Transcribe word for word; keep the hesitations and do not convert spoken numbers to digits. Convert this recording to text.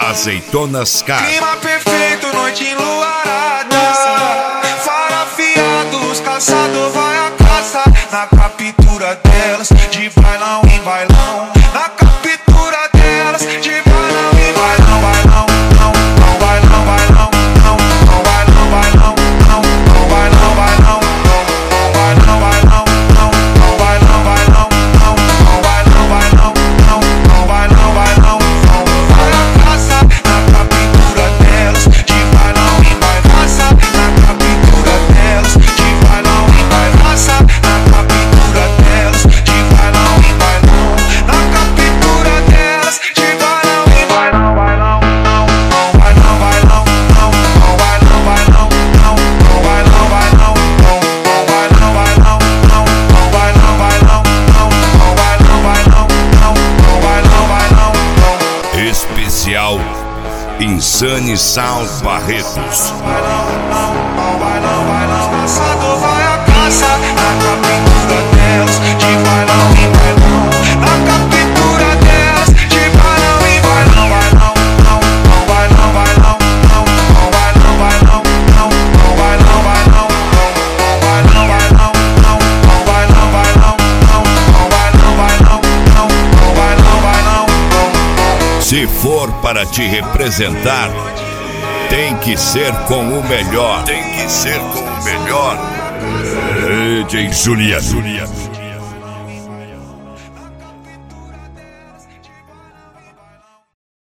Azeitonas Car. Clima perfeito, noite enluarada. Fara afiados, caçador vai a caça. Na captura delas, de bailão em bailão. Na captura delas, de bailão em bailão. Bailão, não, não, bailão, bailão, não, não, bailão, bailão, não, não, bailão, bailão, não, não, bailão, bailão, não, não, bailão, bailão, não, não, bailão, bailão, não, não, bailão, bailão, não. Vai a caça na captura delas, de bailão em bailão. Caça na captura delas, de bailão em bailão. Caça na captura delas, de bailão em bailão. Na captura delas, de bailão em bailão, bailão, não, não, bailão, bailão, não, não, bailão, bailão, não, não, bailão, bailão, não, não, bailão, bailão, não, não, bailão, bailão, não, não, bailão, bailão, não, não, bailão, bailão, não. Especial Insane Sound Barretos. Bailão, não, não, bailão, bailão. Caçador vai a caça na captura delas, de bailão em bailão. Na captura delas, de bailão em bailão. Bailão, não, não, bailão, bailão, não, não, bailão, bailão, não, não, bailão, bailão, não, não, bailão, bailão, não, não, bailão, bailão, não, não, bailão, bailão, não, não, bailão, bailão, não. Se for para te representar, tem que ser com o melhor. Tem que ser com o melhor. D J Juliano.